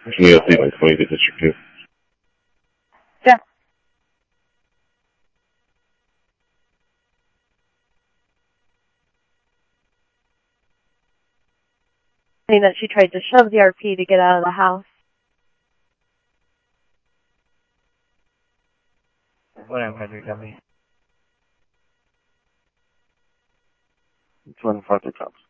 Can you see my 20 district too? Yeah. Saying that she tried to shove the RP to get out of the house. Whatever, Henry W. It's 1 5 cops.